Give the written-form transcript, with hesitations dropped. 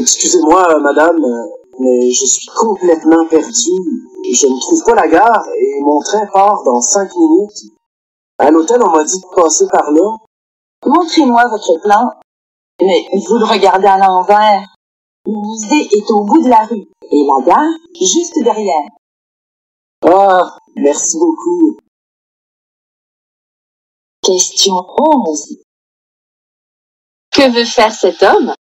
Excusez-moi, madame, mais je suis complètement perdu. Je ne trouve pas la gare et mon train part dans 5 minutes. À l'hôtel, on m'a dit de passer par là. Montrez-moi votre plan. Mais vous le regardez à l'envers. Le musée est au bout de la rue et la gare juste derrière. Ah, merci beaucoup. Question 11. Que veut faire cet homme?